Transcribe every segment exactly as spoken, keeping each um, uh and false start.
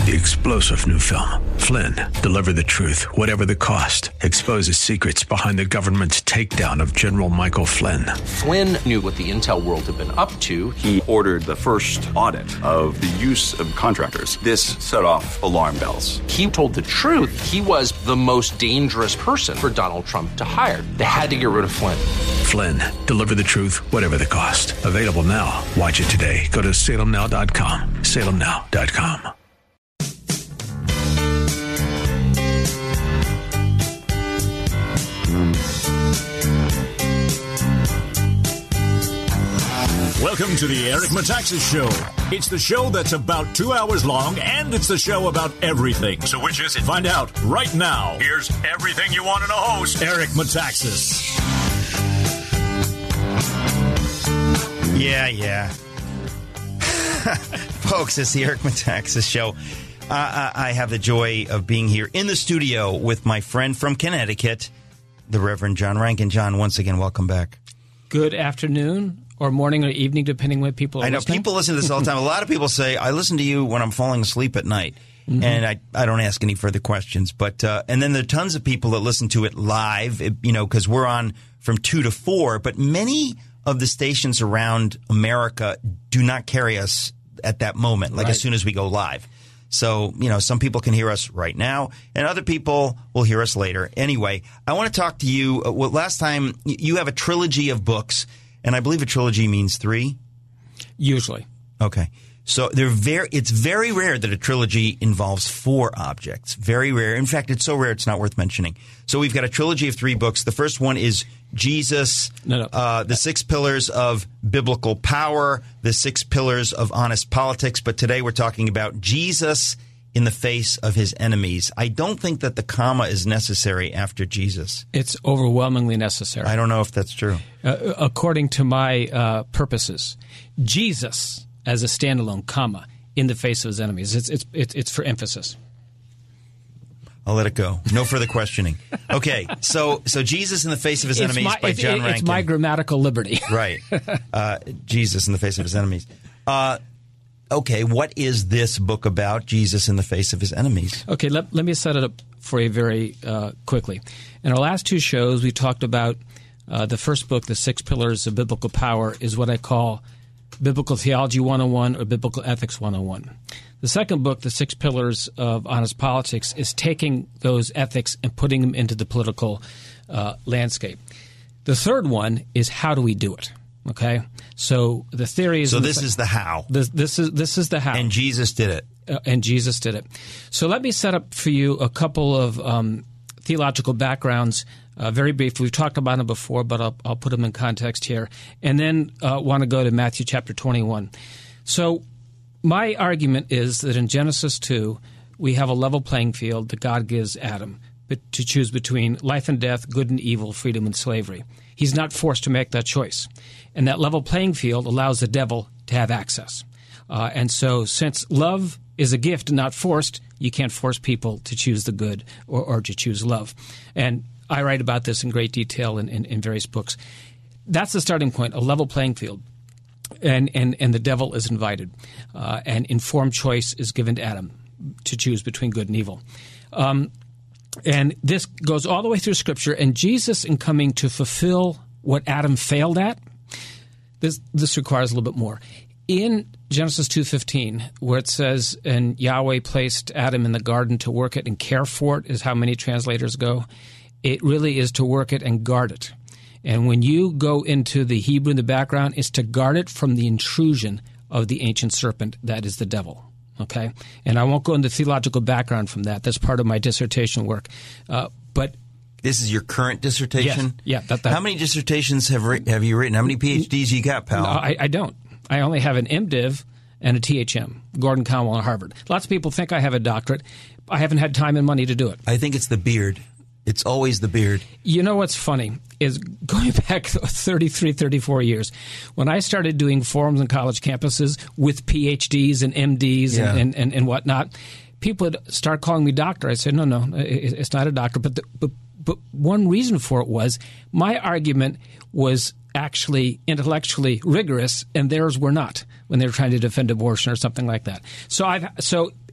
The explosive new film, Flynn, deliver the truth, whatever the cost, exposes secrets behind the government's takedown of General Michael Flynn. Flynn knew what the intel world had been up to. He ordered the first audit of the use of contractors. This set off alarm bells. He told the truth. He was the most dangerous person for Donald Trump to hire. They had to get rid of Flynn. Flynn, deliver the truth, whatever the cost. Available now. Watch it today. Go to salem now dot com. salem now dot com. Welcome to the Eric Metaxas Show. It's the show that's about two hours long, and it's the show about everything. So which is it? Find out right now. Here's everything you want in a host, Eric Metaxas. Yeah, yeah. Folks, it's the Eric Metaxas Show. Uh, I have the joy of being here in the studio with my friend from Connecticut, the Reverend John Rankin. John, once again, welcome back. Good afternoon. Or morning or evening, depending when people are I know listening. People listen to this all the time. A lot of people say, I listen to you when I'm falling asleep at night. Mm-hmm. And I, I don't ask any further questions. But uh, and then there are tons of people that listen to it live, it, you know, because we're on from two to four. But many of the stations around America do not carry us at that moment, like right. as soon as we go live. So, you know, some people can hear us right now, and other people will hear us later. Anyway, I want to talk to you. Uh, well, last time, you have a trilogy of books. And I believe a trilogy means three? Usually. Okay. So they're very. It's very rare that a trilogy involves four objects. Very rare. In fact, it's so rare it's not worth mentioning. So we've got a trilogy of three books. The first one is Jesus, no, no. Uh, the six pillars of biblical power, the six pillars of honest politics. But today we're talking about Jesus in the face of his enemies. I don't think that the comma is necessary after Jesus. It's overwhelmingly necessary. I don't know if that's true. Uh, according to my uh, purposes, Jesus as a standalone, comma, in the face of his enemies. It's it's it's, it's for emphasis. I'll let it go. No further questioning. Okay, so so Jesus in the face of his it's enemies my, by it, John it, Rankin. It's my grammatical liberty. Right. Uh, Jesus in the face of his enemies. Uh, okay, what is this book about, Jesus in the face of his enemies? Okay, let, let me set it up for you very uh, quickly. In our last two shows, we talked about uh, the first book, The Six Pillars of Biblical Power, is what I call Biblical Theology one oh one or Biblical Ethics one oh one. The second book, The Six Pillars of Honest Politics, is taking those ethics and putting them into the political uh, landscape. The third one is how do we do it? Okay, so the theory is. So this is the how. This, this is this is the how. And Jesus did it. Uh, and Jesus did it. So let me set up for you a couple of um, theological backgrounds. Uh, very briefly, we've talked about them before, but I'll, I'll put them in context here. And then uh, want to go to Matthew chapter twenty-one. So my argument is that in Genesis two, we have a level playing field that God gives Adam to choose between life and death, good and evil, freedom and slavery. He's not forced to make that choice. And that level playing field allows the devil to have access. Uh, and so since love is a gift and not forced, you can't force people to choose the good or, or to choose love. And I write about this in great detail in, in, in various books. That's the starting point, a level playing field. And, and, and the devil is invited. Uh, and informed choice is given to Adam to choose between good and evil. Um, and this goes all the way through Scripture. And Jesus, in coming to fulfill what Adam failed at, this, this requires a little bit more. In Genesis two fifteen, where it says, and Yahweh placed Adam in the garden to work it and care for it, is how many translators go. It really is to work it and guard it. And when you go into the Hebrew in the background, it's to guard it from the intrusion of the ancient serpent, that is the devil. Okay? And I won't go into theological background from that. That's part of my dissertation work. Uh, but this is your current dissertation? Yes. Yeah. That, that, How many dissertations have ri- have you written? How many P H Ds you got, pal? No, I, I don't. I only have an MDiv and a T H M, Gordon Conwell and Harvard. Lots of people think I have a doctorate. I haven't had time and money to do it. I think it's the beard. It's always the beard. You know what's funny is going back thirty-three, thirty-four years, when I started doing forums on college campuses with P H Ds and M Ds yeah. and, and, and whatnot, people would start calling me doctor. I said, no, no, it's not a doctor. But, the, but, but one reason for it was my argument was actually intellectually rigorous, and theirs were not when they were trying to defend abortion or something like that. So I've so. It,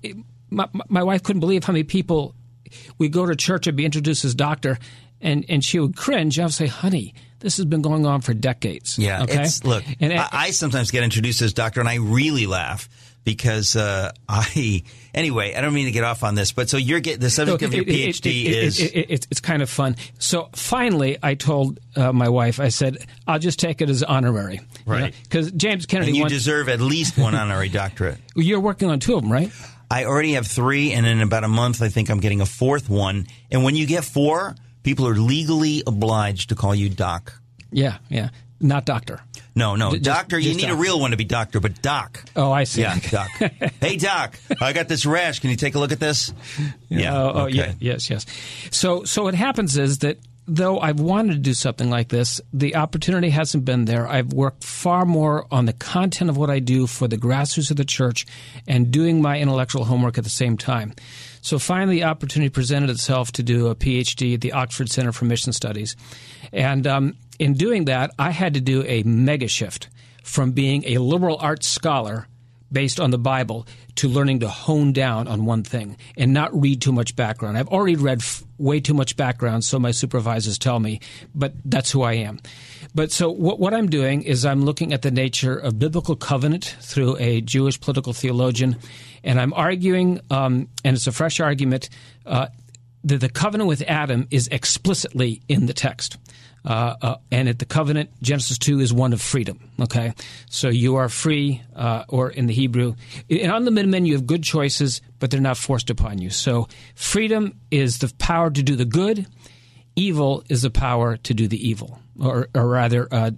my, my wife couldn't believe how many people we go to church and be introduced as doctor, and, and she would cringe. I would say, honey, this has been going on for decades. Yeah, okay? it's, look, and, I, I sometimes get introduced as doctor, and I really laugh because uh, I – anyway, I don't mean to get off on this, but so you're get, the subject so of your it, it, PhD it, it, is – it, it, it, It's kind of fun. So finally I told uh, my wife, I said, I'll just take it as honorary. Right. Because you know? James Kennedy – And you won, deserve at least one honorary doctorate. You're working on two of them, right? I already have three, and in about a month I think I'm getting a fourth one. And when you get four, people are legally obliged to call you doc. Yeah, yeah. Not doctor. No, no. Just, doctor, you just need doc. a real one to be doctor, but doc. Oh, I see. Yeah, doc. Hey, doc, I got this rash. Can you take a look at this? Yeah. Oh, oh okay. yeah, yes, yes. So, so what happens is that though I've wanted to do something like this, the opportunity hasn't been there. I've worked far more on the content of what I do for the grassroots of the church and doing my intellectual homework at the same time. So finally, the opportunity presented itself to do a PhD at the Oxford Center for Mission Studies. And um, in doing that, I had to do a mega shift from being a liberal arts scholar based on the Bible to learning to hone down on one thing and not read too much background. I've already read f- way too much background, so my supervisors tell me, but that's who I am. But so what, what I'm doing is I'm looking at the nature of biblical covenant through a Jewish political theologian, and I'm arguing, um, and it's a fresh argument, uh, that the covenant with Adam is explicitly in the text. Uh, uh, and at the covenant, Genesis two is one of freedom, okay? So you are free, uh, or in the Hebrew, an unlimited menu of good choices, but they're not forced upon you. So freedom is the power to do the good. Evil is the power to do the evil. Or, or rather, uh,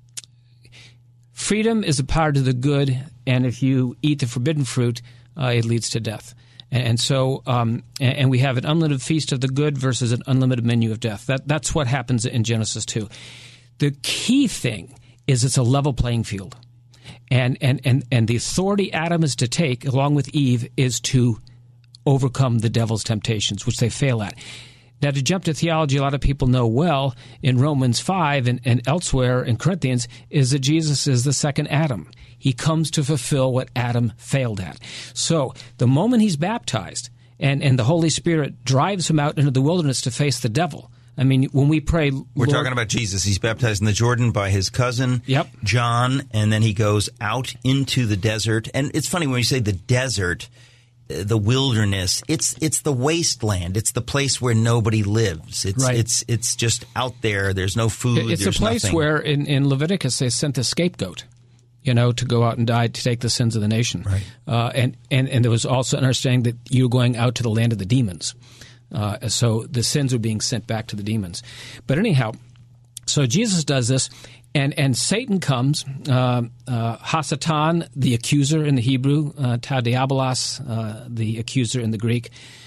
freedom is the power to the good, and if you eat the forbidden fruit, uh, it leads to death. And so, um, and we have an unlimited feast of the good versus an unlimited menu of death. That that's what happens in Genesis two. The key thing is it's a level playing field, and and and and the authority Adam is to take, along with Eve, is to overcome the devil's temptations, which they fail at. Now, to jump to theology, a lot of people know well in Romans five and, and elsewhere in Corinthians is that Jesus is the second Adam. He comes to fulfill what Adam failed at. So the moment he's baptized and, and the Holy Spirit drives him out into the wilderness to face the devil, I mean, when we pray... We're Lord, talking about Jesus. He's baptized in the Jordan by his cousin, yep. John, and then he goes out into the desert. And it's funny when you say the desert, the wilderness, it's it's the wasteland. It's the place where nobody lives. It's right. it's it's just out there. There's no food. It's There's a place nothing. where in, in Leviticus they sent the scapegoat, you know, to go out and die to take the sins of the nation. Right. Uh, and, and, and there was also an understanding that you're going out to the land of the demons. Uh, so the sins were being sent back to the demons. But anyhow, so Jesus does this, and, and Satan comes, uh, uh, Hasatan, the accuser in the Hebrew, uh, Ta diabolos, uh, the accuser in the Greek.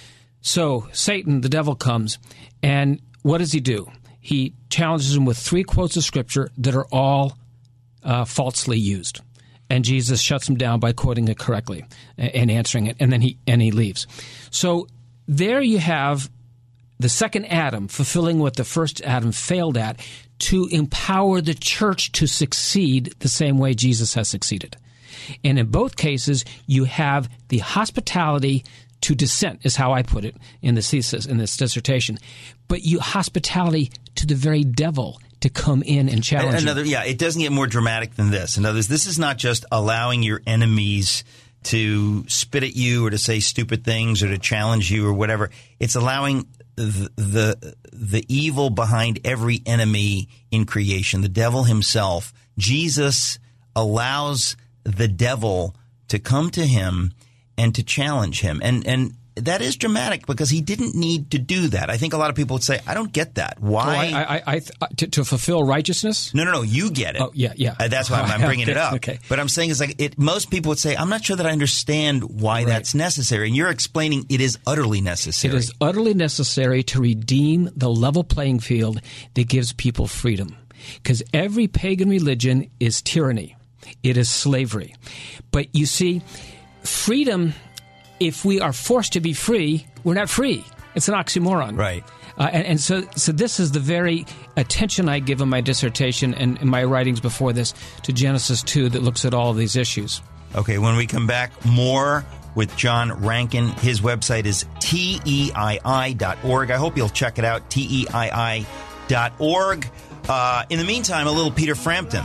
So Satan, the devil, comes, and what does he do? He challenges him with three quotes of Scripture that are all Uh, falsely used, and Jesus shuts him down by quoting it correctly and, and answering it, and then he and he leaves. So there you have the second Adam fulfilling what the first Adam failed at, to empower the church to succeed the same way Jesus has succeeded. And in both cases, you have the hospitality to dissent, is how I put it in the thesis, in this dissertation, but you hospitality to the very devil to come in and challenge Another, you. Yeah, it doesn't get more dramatic than this. In other words, this is not just allowing your enemies to spit at you or to say stupid things or to challenge you or whatever. It's allowing the the, the evil behind every enemy in creation, the devil himself. Jesus allows the devil to come to him and to challenge him. And and that is dramatic because he didn't need to do that. I think a lot of people would say, I don't get that. Why? Oh, I, I, I, to, to fulfill righteousness? No, no, no. You get it. Oh, yeah, yeah. Uh, that's why I'm, I'm bringing it up. Okay. But I'm saying is like it. Most people would say, I'm not sure that I understand why Right. that's necessary. And you're explaining it is utterly necessary. It is utterly necessary to redeem the level playing field that gives people freedom. Because every pagan religion is tyranny. It is slavery. But you see, freedom, if we are forced to be free, we're not free. It's an oxymoron. Right. Uh, and, and so so this is the very attention I give in my dissertation and in my writings before this to Genesis two that looks at all of these issues. Okay, when we come back, more with John Rankin. His website is T E I I dot org. I hope you'll check it out, T E I I dot org. Uh, in the meantime, a little Peter Frampton.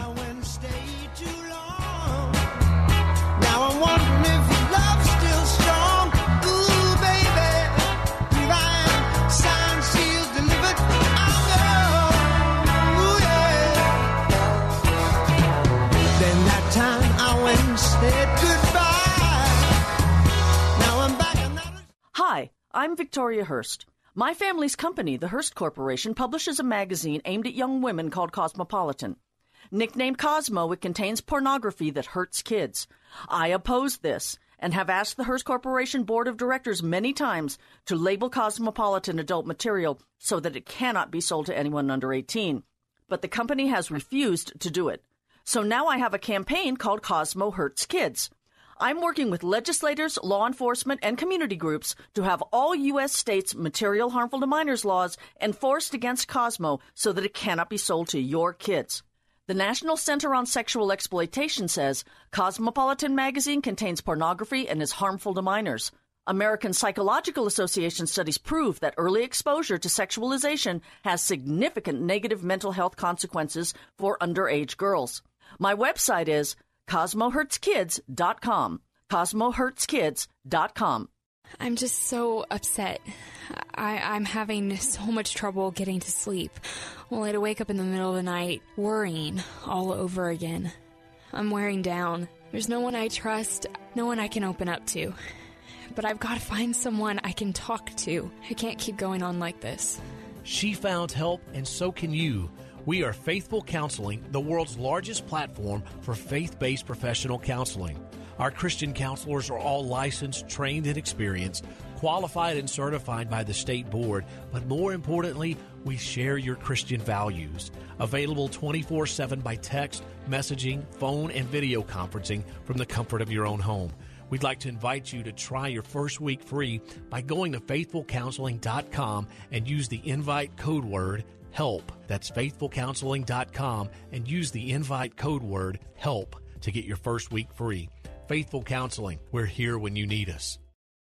Hi, I'm Victoria Hearst. My family's company, the Hearst Corporation, publishes a magazine aimed at young women called Cosmopolitan. Nicknamed Cosmo, it contains pornography that hurts kids. I oppose this and have asked the Hearst Corporation Board of Directors many times to label Cosmopolitan adult material so that it cannot be sold to anyone under eighteen. But the company has refused to do it. So now I have a campaign called Cosmo Hurts Kids. I'm working with legislators, law enforcement, and community groups to have all U S states' material harmful to minors laws enforced against Cosmo so that it cannot be sold to your kids. The National Center on Sexual Exploitation says Cosmopolitan magazine contains pornography and is harmful to minors. American Psychological Association studies prove that early exposure to sexualization has significant negative mental health consequences for underage girls. My website is Cosmo Hurts Kids dot com. Cosmo Hurts Kids dot com. I'm just so upset. I, I'm having so much trouble getting to sleep, only to wake up in the middle of the night worrying all over again. I'm wearing down. There's no one I trust, no one I can open up to. But I've got to find someone I can talk to. I can't keep going on like this. She found help, and so can you. We are Faithful Counseling, the world's largest platform for faith-based professional counseling. Our Christian counselors are all licensed, trained, and experienced, qualified and certified by the state board, but more importantly, we share your Christian values. Available twenty-four seven by text, messaging, phone, and video conferencing from the comfort of your own home. We'd like to invite you to try your first week free by going to faithful counseling dot com and use the invite code word HELP. That's faithful counseling dot com and use the invite code word HELP to get your first week free. Faithful Counseling, we're here when you need us.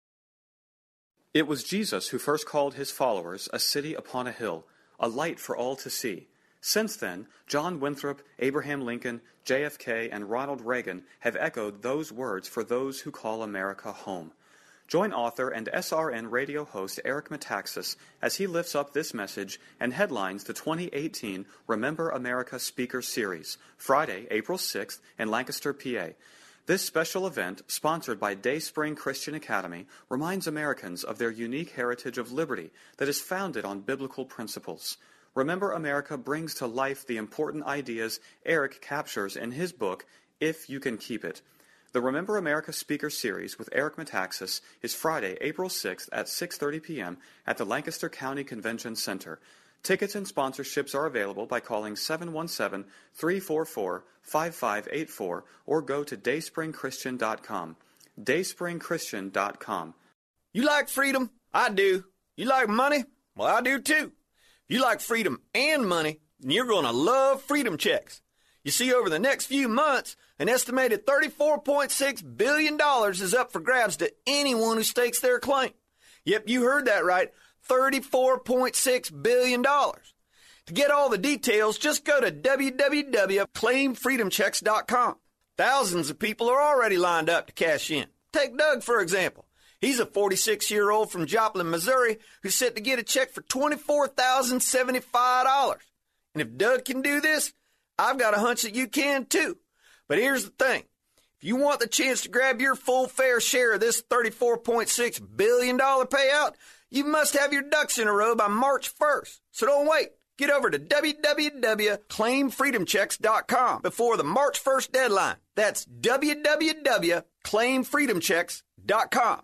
It was Jesus who first called his followers a city upon a hill, a light for all to see. Since then, John Winthrop, Abraham Lincoln, J F K, and Ronald Reagan have echoed those words for those who call America home. Join author and S R N radio host Eric Metaxas as he lifts up this message and headlines the twenty eighteen Remember America Speaker Series, Friday, April sixth in Lancaster, P A. This special event, sponsored by Dayspring Christian Academy, reminds Americans of their unique heritage of liberty that is founded on biblical principles. Remember America brings to life the important ideas Eric captures in his book, If You Can Keep It. The Remember America Speaker Series with Eric Metaxas is Friday, April sixth at six thirty p.m. at the Lancaster County Convention Center. Tickets and sponsorships are available by calling seven one seven, three four four, five five eight four or go to dayspring christian dot com. dayspring christian dot com. You like freedom? I do. You like money? Well, I do too. If you like freedom and money, then you're going to love Freedom Checks. You see, over the next few months, an estimated thirty-four point six billion dollars is up for grabs to anyone who stakes their claim. Yep, you heard that right, thirty-four point six billion dollars. To get all the details, just go to w w w dot claim freedom checks dot com. Thousands of people are already lined up to cash in. Take Doug, for example. He's a forty-six-year-old from Joplin, Missouri, who's set to get a check for twenty-four thousand seventy-five dollars. And if Doug can do this, I've got a hunch that you can too. But here's the thing. If you want the chance to grab your full fair share of this thirty-four point six billion dollars payout, you must have your ducks in a row by March first. So don't wait. Get over to w w w dot claim freedom checks dot com before the March first deadline. That's w w w dot claim freedom checks dot com.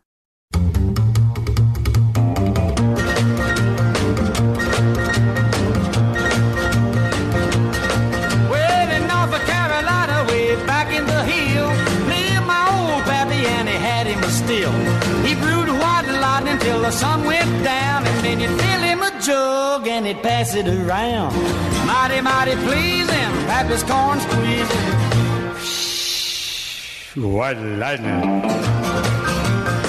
He brewed a white lot until the sun went down, and then you'd fill him a jug and he'd pass it around. Mighty, mighty pleasing, Pappy's corn squeezing. White lightning.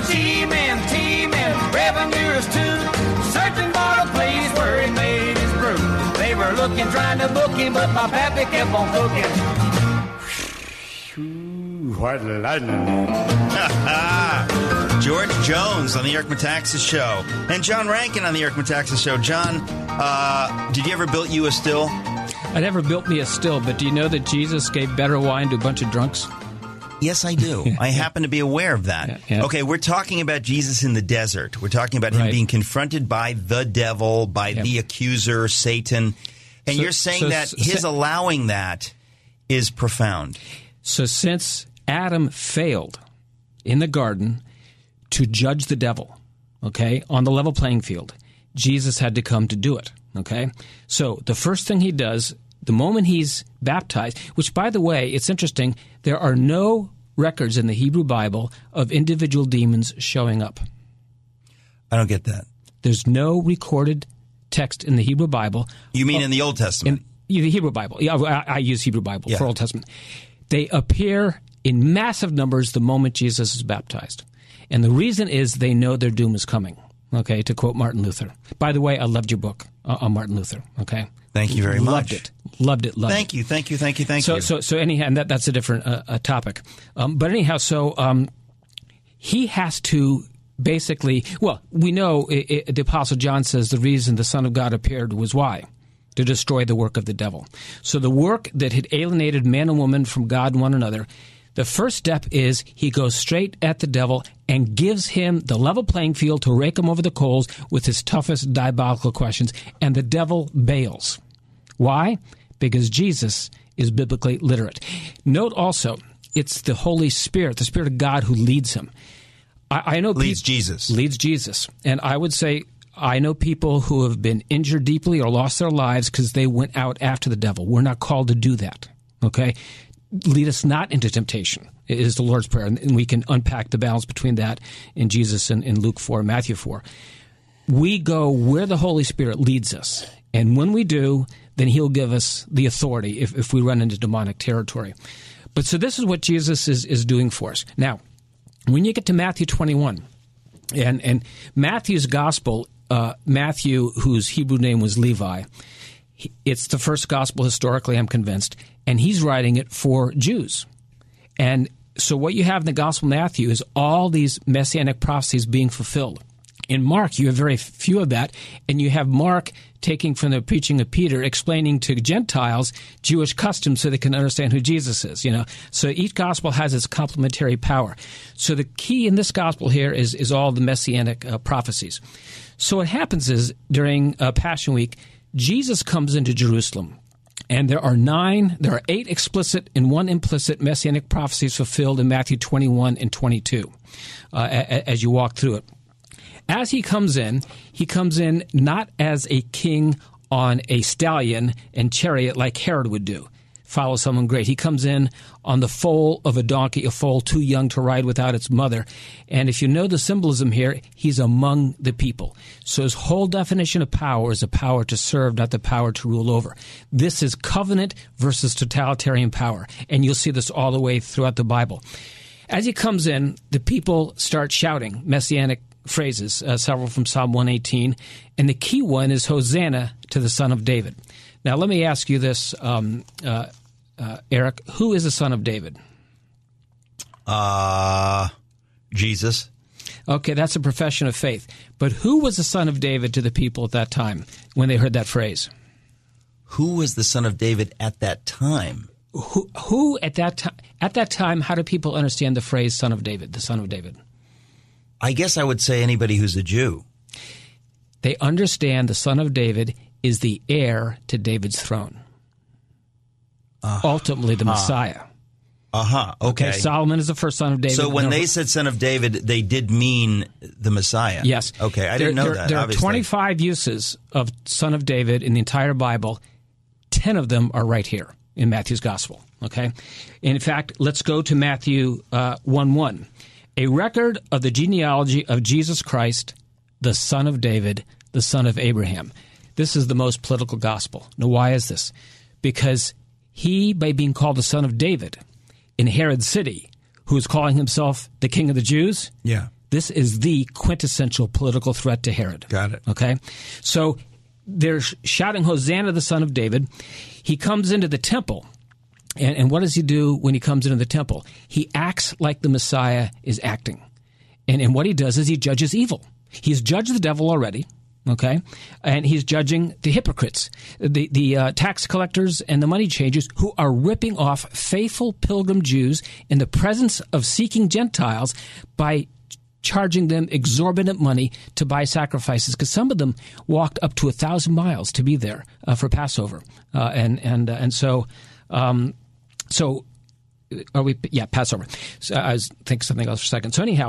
scheming, teaming, revenuers too, searching for a place where he made his brew. They were looking, trying to book him, but my pappy kept on cooking. What lightning. George Jones on the Eric Metaxas Show. And John Rankin on the Eric Metaxas Show. John, uh, did you ever build you a still? I never built me a still, but do you know that Jesus gave better wine to a bunch of drunks? Yes, I do. I happen to be aware of that. Yeah, yeah. Okay, we're talking about Jesus in the desert. We're talking about him Right. being confronted by the devil, by Yep. the accuser, Satan. And So- you're saying so- that so- his allowing that is profound. So since Adam failed in the garden to judge the devil, okay, on the level playing field, Jesus had to come to do it, okay? So the first thing he does, the moment he's baptized, which, by the way, it's interesting, there are no records in the Hebrew Bible of individual demons showing up. I don't get that. There's no recorded text in the Hebrew Bible. You mean of- in the Old Testament? In the Hebrew Bible. Yeah, I, I use Hebrew Bible Yeah. for Old Testament. They appear in massive numbers the moment Jesus is baptized. And the reason is they know their doom is coming, okay, to quote Martin Luther. By the way, I loved your book uh, on Martin Luther, okay? Thank you very Loved much. it. Loved it. Loved Thank it. you, thank you, thank you, thank so, you. So, so anyhow, and that, that's a different uh, uh, topic. Um, but anyhow, so um, he has to basically, well, we know it, it, the Apostle John says the reason the Son of God appeared was why? To destroy the work of the devil. So the work that had alienated man and woman from God and one another, the first step is he goes straight at the devil and gives him the level playing field to rake him over the coals with his toughest diabolical questions, and the devil bails. Why? Because Jesus is biblically literate. Note also, it's the Holy Spirit, the Spirit of God, who leads him. I, I know Leads peop- Jesus. Leads Jesus. And I would say I know people who have been injured deeply or lost their lives because they went out after the devil. We're not called to do that, okay? Lead us not into temptation is the Lord's Prayer, and we can unpack the balance between that in Jesus and in Luke four and Matthew four. We go where the Holy Spirit leads us, and when we do, then he'll give us the authority if, if we run into demonic territory. But so this is what Jesus is, is doing for us. Now, when you get to Matthew twenty-one, and, and Matthew's gospel, uh, Matthew, whose Hebrew name was Levi, he, it's the first gospel historically, I'm convinced, and he's writing it for Jews. And so what you have in the Gospel of Matthew is all these messianic prophecies being fulfilled. In Mark, you have very few of that, and you have Mark taking from the preaching of Peter, explaining to Gentiles Jewish customs so they can understand who Jesus is. You know, so each gospel has its complementary power. So the key in this gospel here is is all the messianic uh, prophecies. So what happens is during uh, Passion Week, Jesus comes into Jerusalem. And there are nine, there are eight explicit and one implicit messianic prophecies fulfilled in Matthew twenty-one and twenty-two uh, a- as you walk through it. As he comes in, he comes in not as a king on a stallion and chariot like Herod would do, follow someone great. He comes in on the foal of a donkey, a foal too young to ride without its mother. And if you know the symbolism here, he's among the people. So his whole definition of power is a power to serve, not the power to rule over. This is covenant versus totalitarian power. And you'll see this all the way throughout the Bible. As he comes in, the people start shouting messianic phrases, uh, several from Psalm one eighteen, and the key one is Hosanna to the Son of David. Now, let me ask you this, um, uh, uh, Eric. Who is the Son of David? Uh, Jesus. Okay, that's a profession of faith. But who was the Son of David to the people at that time when they heard that phrase? Who was the Son of David at that time? Who, who at that time? At that time, how do people understand the phrase "Son of David"? The Son of David. I guess I would say anybody who's a Jew. They understand the Son of David is the heir to David's throne. Uh, Ultimately, the uh, Messiah. Uh-huh. Okay. okay. Solomon is the first son of David. So when no, they said son of David, they did mean the Messiah. Yes. Okay, I there, didn't know there, that, There obviously. are twenty-five uses of son of David in the entire Bible. Ten of them are right here in Matthew's Gospel. Okay. In fact, let's go to Matthew uh, one one. A record of the genealogy of Jesus Christ, the son of David, the son of Abraham. This is the most political gospel. Now, why is this? Because he, by being called the son of David in Herod's city, who is calling himself the king of the Jews, yeah. the This is the quintessential political threat to Herod. Got it. Okay? So they're shouting, Hosanna, the Son of David. He comes into the temple. And, and what does he do when he comes into the temple? He acts like the Messiah is acting. And, and what he does is he judges evil. He's judged the devil already. Okay, and he's judging the hypocrites, the the uh, tax collectors and the money changers who are ripping off faithful pilgrim Jews in the presence of seeking Gentiles by charging them exorbitant money to buy sacrifices, because some of them walked up to a thousand miles to be there uh, for Passover, uh, and and uh, and so um, so are we? Yeah, Passover. So I was thinking something else for a second. So anyhow.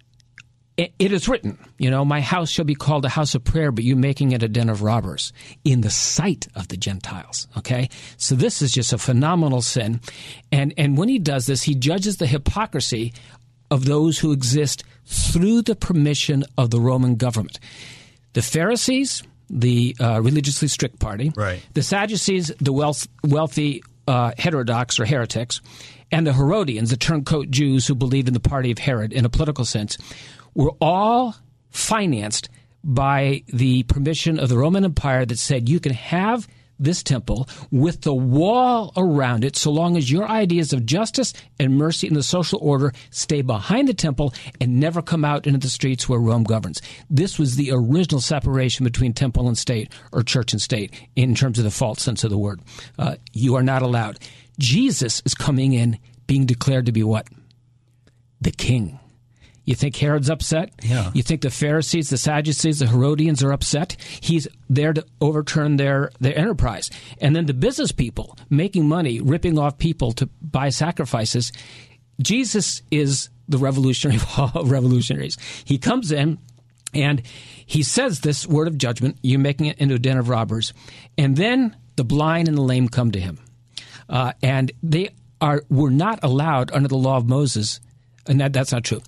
It is written, you know, my house shall be called a house of prayer, but you making it a den of robbers in the sight of the Gentiles. Okay. So this is just a phenomenal sin. And, and when he does this, he judges the hypocrisy of those who exist through the permission of the Roman government. The Pharisees, the uh, religiously strict party, right. The Sadducees, the wealth, wealthy uh, heterodox or heretics, and the Herodians, the turncoat Jews who believed in the party of Herod in a political sense, were all financed by the permission of the Roman Empire that said you can have this temple with the wall around it so long as your ideas of justice and mercy and the social order stay behind the temple and never come out into the streets where Rome governs. This was the original separation between temple and state, or church and state, in terms of the false sense of the word. Uh, you are not allowed. Jesus is coming in being declared to be what? The king. You think Herod's upset? Yeah. You think the Pharisees, the Sadducees, the Herodians are upset? He's there to overturn their, their enterprise. And then the business people making money, ripping off people to buy sacrifices. Jesus is the revolutionary of all revolutionaries. He comes in and he says this word of judgment, you're making it into a den of robbers. And then the blind and the lame come to him. Uh, and they are were not allowed under the law of Moses. And that, that's not true.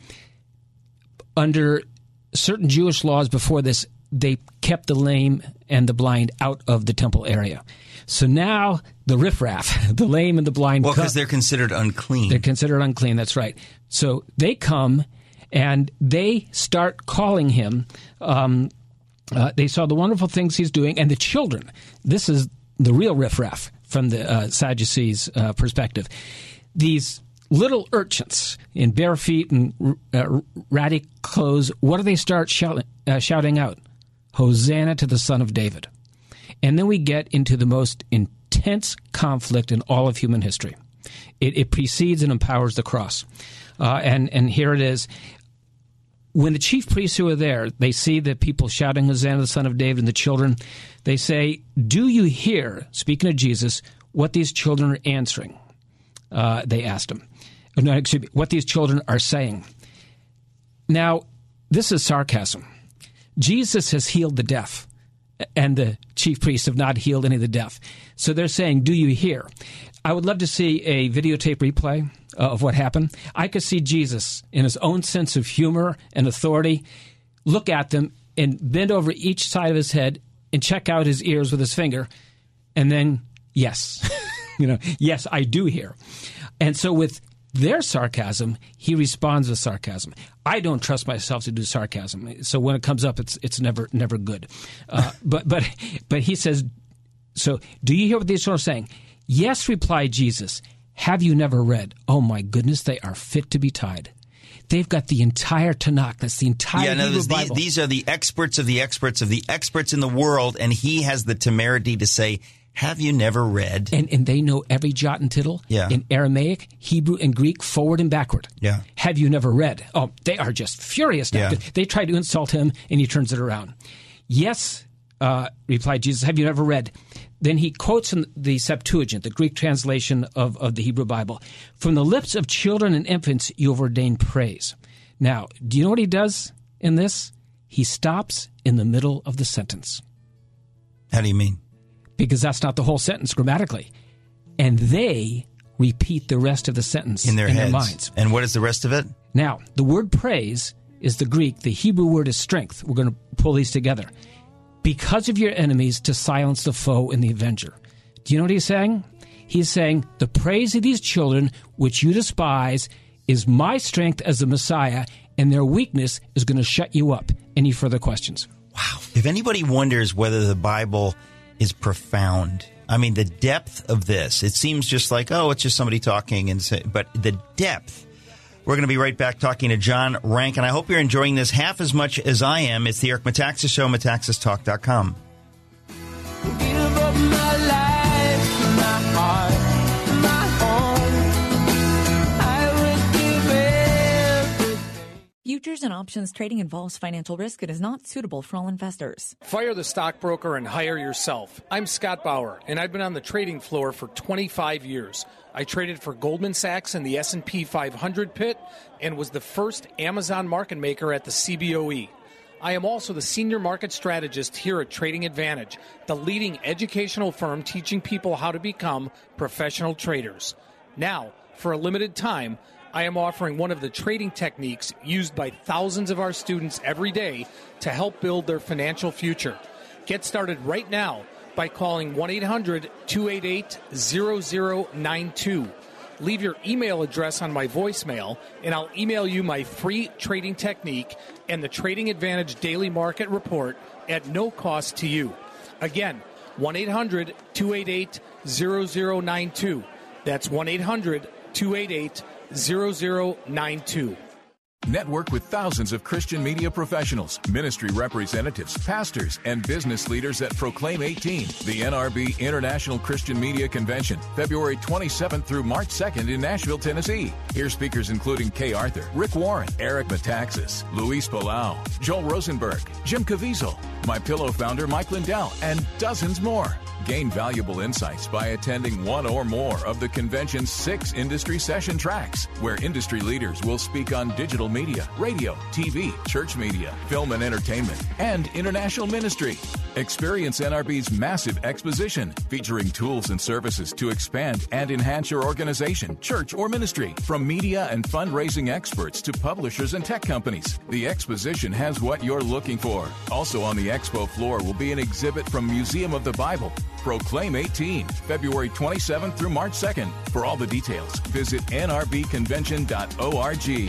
Under certain Jewish laws before this, they kept the lame and the blind out of the temple area. So now the riffraff, the lame and the blind, well, because they're considered unclean. They're considered unclean. That's right. So they come and they start calling him. Um, uh, they saw the wonderful things he's doing, and the children. This is the real riffraff from the uh, Sadducees' uh, perspective. These little urchins in bare feet and uh, ratty clothes, what do they start shout, uh, shouting out? Hosanna to the Son of David. And then we get into the most intense conflict in all of human history. It, it precedes and empowers the cross. Uh, and, and here it is. When the chief priests who are there, they see the people shouting Hosanna to the Son of David and the children, they say, do you hear, speaking of Jesus, what these children are answering? Uh, they asked him. No, excuse me, what these children are saying. Now, this is sarcasm. Jesus has healed the deaf, and the chief priests have not healed any of the deaf. So they're saying, do you hear? I would love to see a videotape replay uh, of what happened. I could see Jesus, in his own sense of humor and authority, look at them and bend over each side of his head and check out his ears with his finger, and then, yes, you know, yes, I do hear. And so with their sarcasm, he responds with sarcasm. I don't trust myself to do sarcasm, so when it comes up, it's it's never never good. Uh, but but but he says, so do you hear what these children are saying? Yes, replied Jesus. Have you never read? Oh my goodness, they are fit to be tied. They've got the entire Tanakh. That's the entire yeah, no, Hebrew these, Bible. These are the experts of the experts of the experts in the world, and he has the temerity to say, have you never read? And and they know every jot and tittle yeah. in Aramaic, Hebrew, and Greek, forward and backward. Yeah. Have you never read? Oh, they are just furious now. Yeah. They try to insult him, and he turns it around. Yes, uh, replied Jesus, have you never read? Then he quotes in the Septuagint, the Greek translation of, of the Hebrew Bible, from the lips of children and infants you have ordained praise. Now, do you know what he does in this? He stops in the middle of the sentence. How do you mean? Because that's not the whole sentence grammatically. And they repeat the rest of the sentence in their in heads. their minds. And what is the rest of it? Now, the word praise is the Greek. The Hebrew word is strength. We're going to pull these together. Because of your enemies, to silence the foe and the avenger. Do you know what he's saying? He's saying, the praise of these children, which you despise, is my strength as the Messiah, and their weakness is going to shut you up. Any further questions? Wow. If anybody wonders whether the Bible is profound, I mean, the depth of this, it seems just like, oh, it's just somebody talking, and say, but the depth. We're going to be right back talking to John Rankin. I hope you're enjoying this half as much as I am. It's the Eric Metaxas Show, metaxas talk dot com. Give up my life, my heart, my home. I would give everything. Futures and options trading involves financial risk and is not suitable for all investors. Fire the stockbroker and hire yourself. I'm Scott Bauer, and I've been on the trading floor for twenty-five years. I traded for Goldman Sachs in the S and P five hundred pit and was the first Amazon market maker at the C B O E. I am also the senior market strategist here at Trading Advantage, the leading educational firm teaching people how to become professional traders. Now, for a limited time, I am offering one of the trading techniques used by thousands of our students every day to help build their financial future. Get started right now by calling one eight hundred, two eight eight, zero zero nine two. Leave your email address on my voicemail, and I'll email you my free trading technique and the Trading Advantage Daily Market Report at no cost to you. Again, one eight hundred, two eight eight, zero zero nine two. That's one eight hundred, two eight eight, zero zero nine two. Network with thousands of Christian media professionals, ministry representatives, pastors, and business leaders at Proclaim eighteen, the N R B International Christian Media Convention, February twenty-seventh through March second in Nashville, Tennessee. Hear speakers including Kay Arthur, Rick Warren, Eric Metaxas, Luis Palau, Joel Rosenberg, Jim Caviezel, MyPillow founder Mike Lindell, and dozens more. Gain valuable insights by attending one or more of the convention's six industry session tracks, where industry leaders will speak on digital media, radio, T V, church media, film and entertainment, and international ministry. Experience N R B's massive exposition featuring tools and services to expand and enhance your organization, church, or ministry. From media and fundraising experts to publishers and tech companies, the exposition has what you're looking for. Also on the expo floor will be an exhibit from Museum of the Bible. Proclaim eighteen, February twenty-seventh through March second. For all the details, visit N R B convention dot org.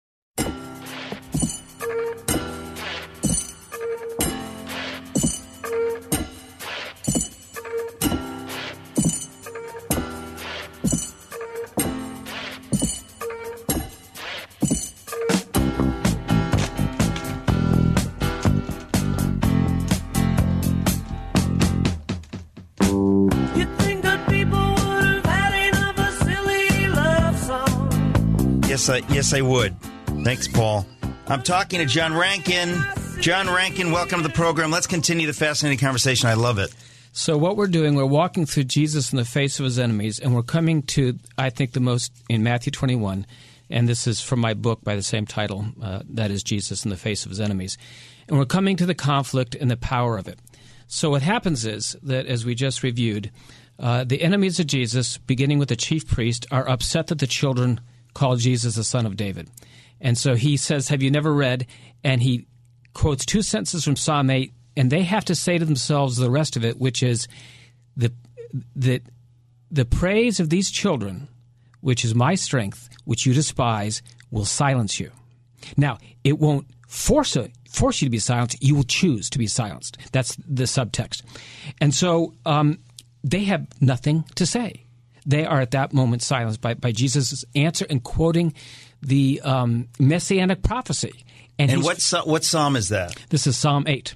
Yes, I, yes, I would. Thanks, Paul. I'm talking to John Rankin. John Rankin, welcome to the program. Let's continue the fascinating conversation. I love it. So what we're doing, we're walking through Jesus in the face of his enemies, and we're coming to, I think, the most in Matthew twenty-one, and this is from my book by the same title, uh, that is Jesus in the face of his enemies. And we're coming to the conflict and the power of it. So what happens is that, as we just reviewed, uh, the enemies of Jesus, beginning with the chief priest, are upset that the children call Jesus the son of David. And so he says, have you never read? And he quotes two sentences from Psalm eight, and they have to say to themselves the rest of it, which is the, the, the praise of these children, which is my strength, which you despise, will silence you. Now, it won't force a, force you to be silenced. You will choose to be silenced. That's the subtext. And so um, they have nothing to say. They are at that moment silenced by, by Jesus' answer and quoting the um, messianic prophecy. And, and what what psalm is that? This is Psalm eight.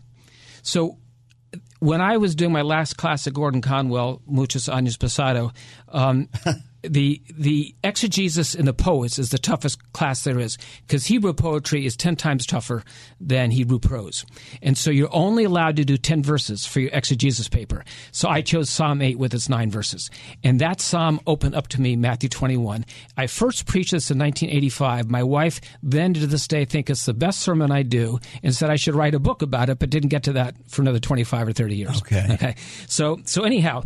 So when I was doing my last class at Gordon Conwell, Muchos Años Pasado, um, the the exegesis in the poets is the toughest class there is, because Hebrew poetry is ten times tougher than Hebrew prose. And so you're only allowed to do ten verses for your exegesis paper. So I chose Psalm eight with its nine verses. And that psalm opened up to me Matthew twenty-one. I first preached this in nineteen eighty-five. My wife then to this day thinks it's the best sermon I do and said I should write a book about it, but didn't get to that for another twenty-five or thirty years. Okay. Okay. So, so anyhow,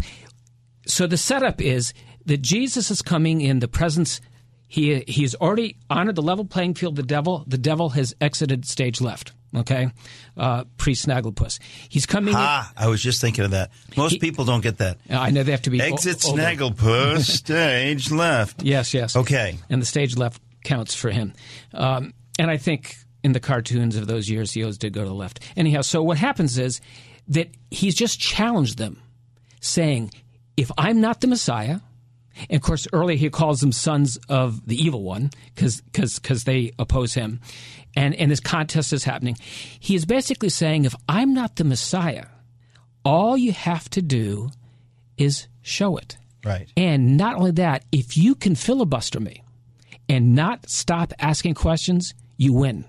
so the setup is that Jesus is coming in the presence. He he's already honored the level playing field. The devil, the devil has exited stage left. Okay, uh, pre-Snagglepuss. He's coming. Ah, in, I was just thinking of that. Most he, people don't get that. I know they have to be exit o- Snagglepuss, stage left. Yes, yes. Okay, and the stage left counts for him. Um, and I think in the cartoons of those years, he always did go to the left. Anyhow, so what happens is that he's just challenged them, saying, if I'm not the Messiah, and of course earlier he calls them sons of the evil one because because they oppose him, and, and this contest is happening. He is basically saying, if I'm not the Messiah, all you have to do is show it. Right. And not only that, if you can filibuster me and not stop asking questions, you win.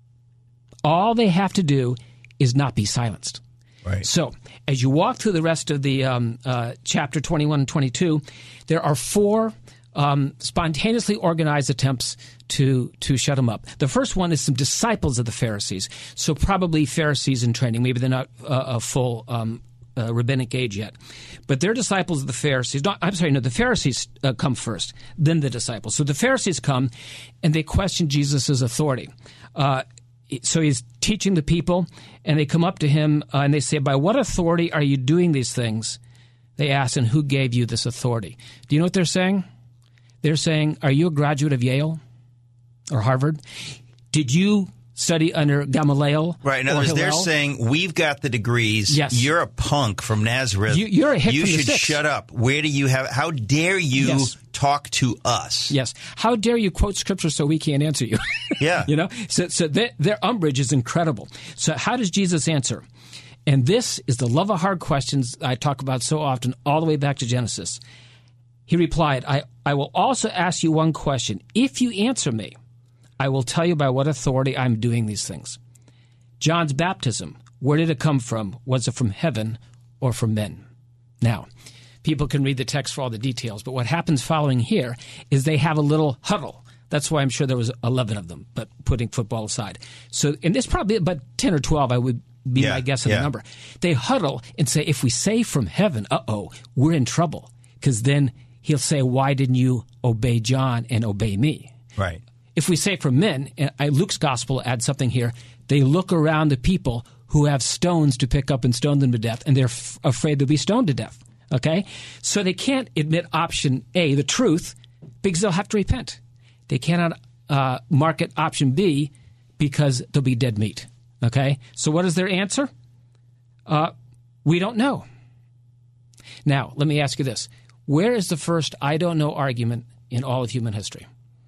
All they have to do is not be silenced. Right. So as you walk through the rest of the um, uh, chapter twenty-one and twenty-two, there are four um, spontaneously organized attempts to to shut him up. The first one is some disciples of the Pharisees. So probably Pharisees in training. Maybe they're not uh, a full um, uh, rabbinic age yet. But they're disciples of the Pharisees. No, I'm sorry, no, the Pharisees uh, come first, then the disciples. So the Pharisees come, and they question Jesus' authority. Uh So he's teaching the people, and they come up to him, uh, and they say, by what authority are you doing these things? They ask, and who gave you this authority? Do you know what they're saying? They're saying, are you a graduate of Yale or Harvard? Did you study under Gamaliel? Right. In other words, they're saying, we've got the degrees. Yes. You're a punk from Nazareth. You, you're a hick You from the should sticks. shut up. Where do you have, how dare you Yes. talk to us? Yes. How dare you quote scripture so we can't answer you? Yeah. You know? So, so their, their umbrage is incredible. So how does Jesus answer? And this is the love of hard questions I talk about so often, all the way back to Genesis. He replied, I, I will also ask you one question. If you answer me, I will tell you by what authority I'm doing these things. John's baptism, where did it come from? Was it from heaven or from men? Now, people can read the text for all the details, but what happens following here is they have a little huddle. That's why I'm sure there was eleven of them, but putting football aside. So, and there's probably about ten or twelve, I would be Yeah, my guess of yeah. the number. They huddle and say, if we say from heaven, uh-oh, we're in trouble. Because then he'll say, why didn't you obey John and obey me? Right. If we say from men, and I, Luke's gospel adds something here, they look around the people who have stones to pick up and stone them to death, and they're f- afraid they'll be stoned to death. Okay? So they can't admit option A, the truth, because they'll have to repent. They cannot uh, market option B because they'll be dead meat. Okay? So what is their answer? Uh, we don't know. Now, let me ask you this. Where is the first I don't know argument in all of human history?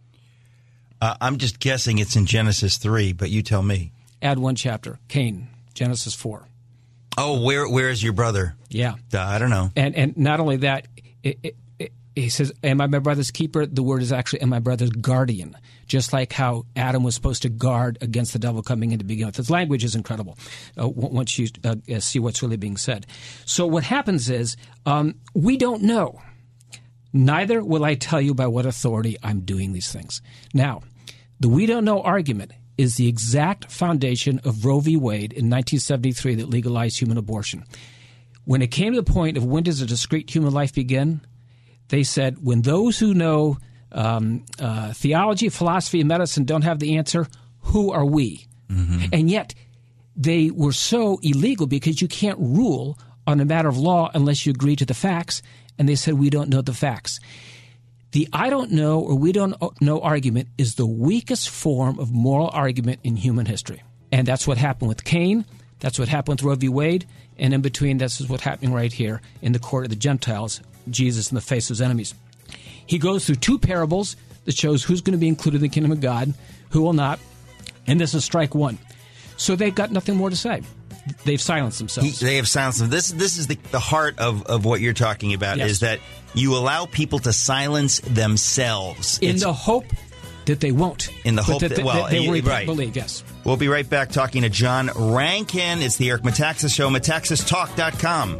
Uh, I'm just guessing it's in Genesis three, but you tell me. Add one chapter. Cain, Genesis four. Oh, where where is your brother? Yeah. Uh, I don't know. And and not only that, it, it, it, he says, am I my brother's keeper? The word is actually, am I brother's guardian? Just like how Adam was supposed to guard against the devil coming in to begin with. His language is incredible uh, once you uh, see what's really being said. So what happens is, um, we don't know. Neither will I tell you by what authority I'm doing these things. Now, the we don't know argument is the exact foundation of Roe v. Wade in nineteen seventy-three that legalized human abortion. When it came to the point of when does a discrete human life begin, they said when those who know um, uh, theology, philosophy, and medicine don't have the answer, who are we? Mm-hmm. And yet they were so illegal because you can't rule on a matter of law unless you agree to the facts. And they said, we don't know the facts. The I don't know or we don't know argument is the weakest form of moral argument in human history. And that's what happened with Cain. That's what happened with Roe v. Wade. And in between, this is what's happening right here in the court of the Gentiles, Jesus in the face of his enemies. He goes through two parables that shows who's going to be included in the kingdom of God, who will not. And this is strike one. So they've got nothing more to say. They've silenced themselves. He, they have silenced them. This, this is the, the heart of, of what you're talking about, Yes. is that you allow people to silence themselves. In It's- the hope that they won't. In the But hope that, that, they- well, they, they you- will right. believe, yes. We'll be right back talking to John Rankin. It's the Eric Metaxas Show, metaxas talk dot com.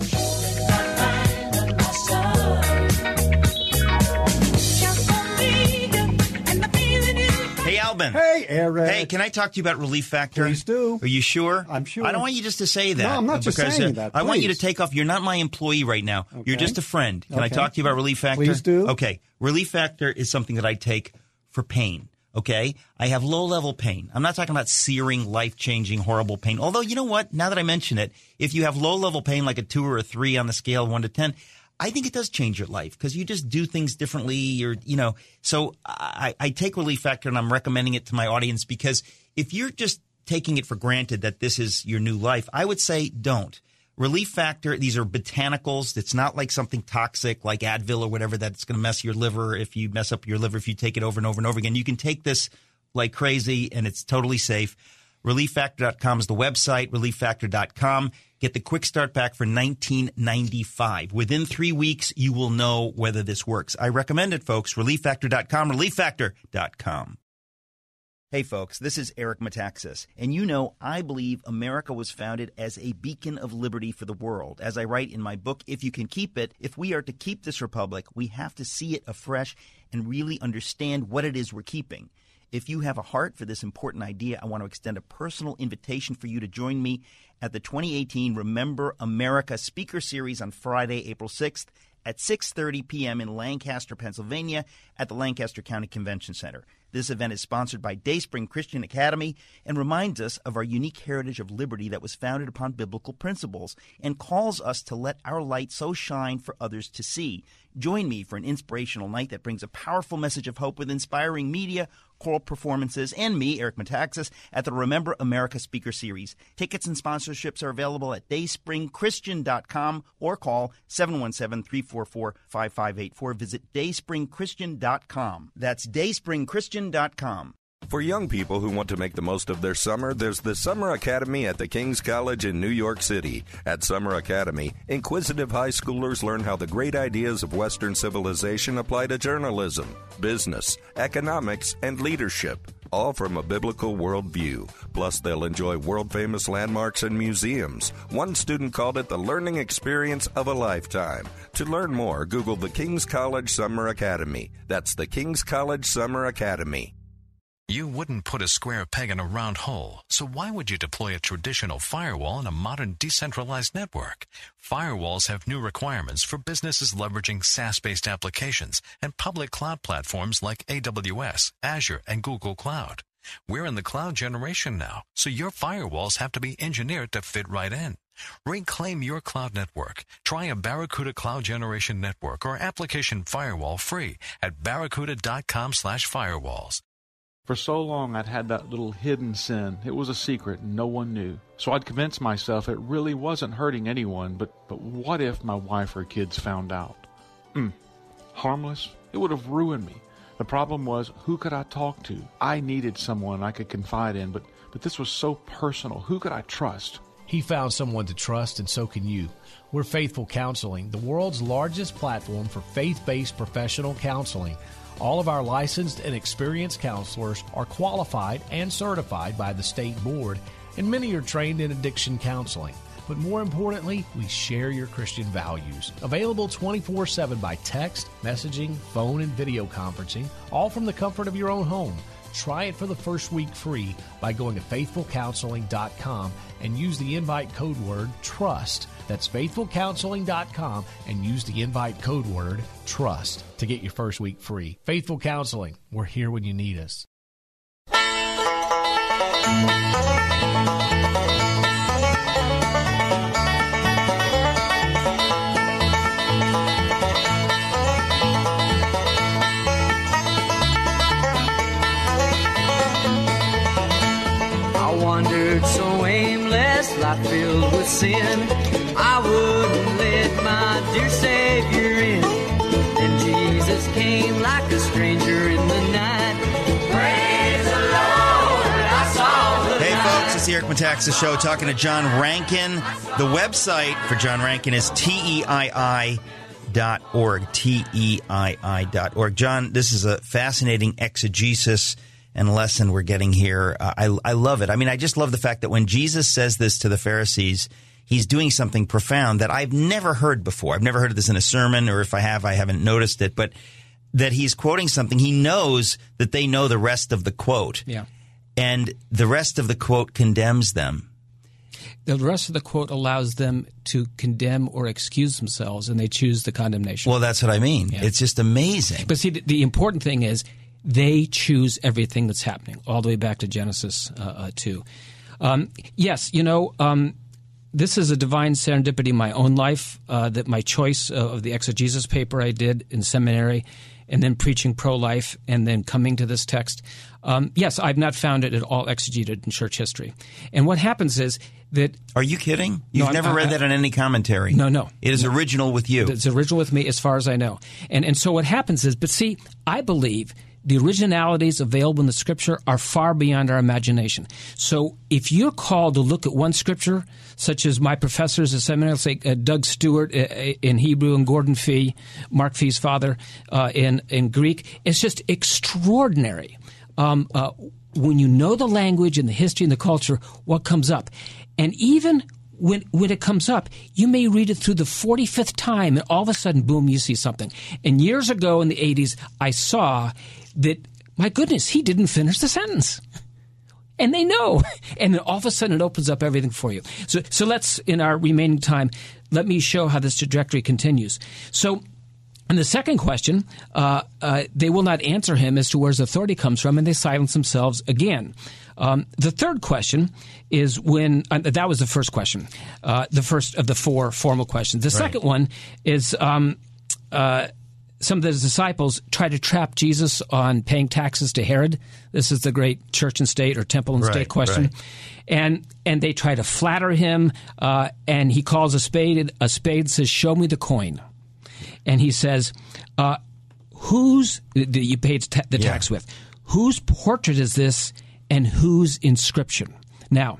Hey, Albin. Hey, Eric. Hey, can I talk to you about Relief Factor? Please do. Are you sure? I'm sure. I don't want you just to say that. No, I'm not just because, saying uh, that. I want you to Please. take off. You're not my employee right now. You're Okay. just a friend. Can I Okay. talk to you about Relief Factor? Please do. Okay. Relief Factor is something that I take for pain. Okay? I have low-level pain. I'm not talking about searing, life-changing, horrible pain. Although, you know what? Now that I mention it, if you have low-level pain like a two or a three on the scale of one to ten, I think it does change your life because you just do things differently. You're, you know, so I, I take Relief Factor and I'm recommending it to my audience because if you're just taking it for granted that this is your new life, I would say don't. Relief Factor, these are botanicals. It's not like something toxic like Advil or whatever that's going to mess your liver if you mess up your liver if you take it over and over and over again. You can take this like crazy and it's totally safe. relief factor dot com is the website, relief factor dot com. Get the quick start pack for nineteen ninety-five. Within three weeks, you will know whether this works. I recommend it, folks. relief factor dot com, relief factor dot com. Hey, folks, this is Eric Metaxas, and you know I believe America was founded as a beacon of liberty for the world. As I write in my book, If You Can Keep It, if we are to keep this republic, we have to see it afresh and really understand what it is we're keeping. If you have a heart for this important idea, I want to extend a personal invitation for you to join me at the twenty eighteen Remember America Speaker Series on Friday, April sixth at six thirty p.m. in Lancaster, Pennsylvania at the Lancaster County Convention Center. This event is sponsored by Dayspring Christian Academy and reminds us of our unique heritage of liberty that was founded upon biblical principles and calls us to let our light so shine for others to see. Join me for an inspirational night that brings a powerful message of hope with inspiring media, choral performances, and me, Eric Metaxas, at the Remember America Speaker Series. Tickets and sponsorships are available at dayspring christian dot com or call seven one seven, three four four, five five eight four. Visit dayspring christian dot com. That's dayspring christian dot com. For young people who want to make the most of their summer, there's the Summer Academy at the King's College in New York City. At Summer Academy, inquisitive high schoolers learn how the great ideas of Western civilization apply to journalism, business, economics, and leadership, all from a biblical worldview. Plus, they'll enjoy world-famous landmarks and museums. One student called it the learning experience of a lifetime. To learn more, Google the King's College Summer Academy. That's the King's College Summer Academy. You wouldn't put a square peg in a round hole, so why would you deploy a traditional firewall in a modern decentralized network? Firewalls have new requirements for businesses leveraging SaaS-based applications and public cloud platforms like A W S, Azure, and Google Cloud. We're in the cloud generation now, so your firewalls have to be engineered to fit right in. Reclaim your cloud network. Try a Barracuda Cloud Generation Network or application firewall free at barracuda dot com slash firewalls. For so long, I'd had that little hidden sin. It was a secret and no one knew. So I'd convince myself it really wasn't hurting anyone, but, but what if my wife or kids found out? Mm, harmless? It would have ruined me. The problem was, who could I talk to? I needed someone I could confide in, but, but this was so personal. Who could I trust? He found someone to trust, and so can you. We're Faithful Counseling, the world's largest platform for faith-based professional counseling. All of our licensed and experienced counselors are qualified and certified by the state board, and many are trained in addiction counseling. But more importantly, we share your Christian values. Available twenty-four seven by text, messaging, phone, and video conferencing, all from the comfort of your own home. Try it for the first week free by going to faithful counseling dot com and use the invite code word TRUST. That's faithful counseling dot com and use the invite code word TRUST to get your first week free. Faithful Counseling, we're here when you need us. I wandered so aimless, life filled with sin. I wouldn't let my dear Savior in. Then Jesus came like a stranger in the night. Praise the Lord, I saw the Hey light. folks, it's the Eric Metaxas Show talking to John Rankin. The website for John Rankin is T E I I dot org, T E I I dot org. John, this is a fascinating exegesis and lesson we're getting here. Uh, I, I love it. I mean, I just love the fact that when Jesus says this to the Pharisees, he's doing something profound that I've never heard before. I've never heard of this in a sermon, or if I have, I haven't noticed it, but that he's quoting something. He knows that they know the rest of the quote. Yeah. And the rest of the quote condemns them. The rest of the quote allows them to condemn or excuse themselves, and they choose the condemnation. Well, that's what I mean. Yeah. It's just amazing. But see, the, the important thing is they choose everything that's happening, all the way back to Genesis uh, uh, two. Um, yes, you know, um, this is a divine serendipity in my own life, uh, that my choice of the exegesis paper I did in seminary and then preaching pro-life and then coming to this text. Um, yes, I've not found it at all exegeted in church history. And what happens is that... Are you kidding? You've no, never I, read I, that in any commentary. No, no. It is no. original with you. It's original with me as far as I know. And and so what happens is, but see, I believe the originalities available in the Scripture are far beyond our imagination. So if you're called to look at one Scripture, such as my professors at seminary, say uh, Doug Stewart uh, in Hebrew and Gordon Fee, Mark Fee's father, uh, in, in Greek, it's just extraordinary. Um, uh, when you know the language and the history and the culture, what comes up. And even when when it comes up, you may read it through the forty-fifth time, and all of a sudden, boom, you see something. And years ago in the eighties, I saw that, my goodness, he didn't finish the sentence. And they know. And then all of a sudden, it opens up everything for you. So, so let's, in our remaining time, let me show how this trajectory continues. So, and the second question, uh, uh, they will not answer him as to where his authority comes from, and they silence themselves again. Um, the third question is when uh, – that was the first question, uh, the first of the four formal questions. The Right. second one is um, uh, some of the disciples try to trap Jesus on paying taxes to Herod. This is the great church and state or temple and Right, state question. right. And and they try to flatter him, uh, and he calls a spade a spade, says, "Show me the coin." And he says, uh, whose, that you paid ta- the Yeah. tax with, whose portrait is this and whose inscription? Now,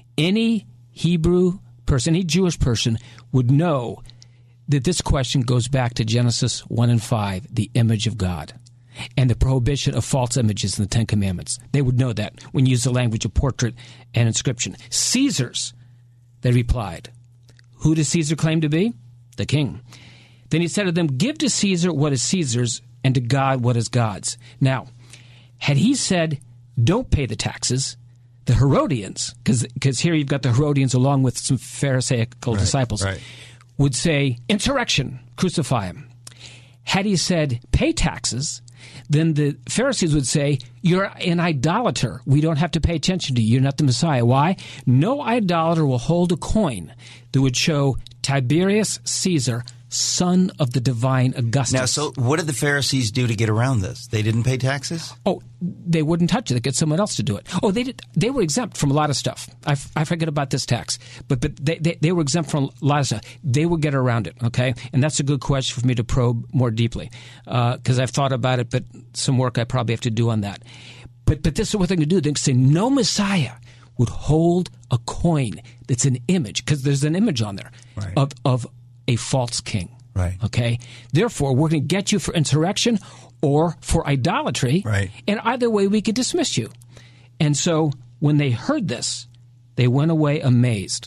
any Hebrew person, any Jewish person would know that this question goes back to Genesis one and five, the image of God, and the prohibition of false images in the Ten Commandments. They would know that when you use the language of portrait and inscription. Caesar's, they replied. Who does Caesar claim to be? The king. Then he said to them, "Give to Caesar what is Caesar's, and to God what is God's." Now, had he said, "Don't pay the taxes," the Herodians, because here you've got the Herodians along with some Pharisaical Right, disciples, right. would say, "Insurrection, crucify him." Had he said, "Pay taxes," then the Pharisees would say, "You're an idolater. We don't have to pay attention to you. You're not the Messiah." Why? No idolater will hold a coin that would show Tiberius Caesar, son of the divine Augustus. Now, so what did the Pharisees do to get around this? They didn't pay taxes? Oh, they wouldn't touch it. They get someone else to do it. Oh, they did. They were exempt from a lot of stuff. I, f- I forget about this tax, but but they, they they were exempt from a lot of stuff. They would get around it. Okay, and that's a good question for me to probe more deeply because uh, I've thought about it, but some work I probably have to do on that. But but this is what they're going to do. They're going to say no Messiah would hold a coin that's an image, because there's an image on there Right. of of a false king. Right. Okay. Therefore, we're going to get you for insurrection or for idolatry. Right. And either way, we could dismiss you. And so when they heard this, they went away amazed.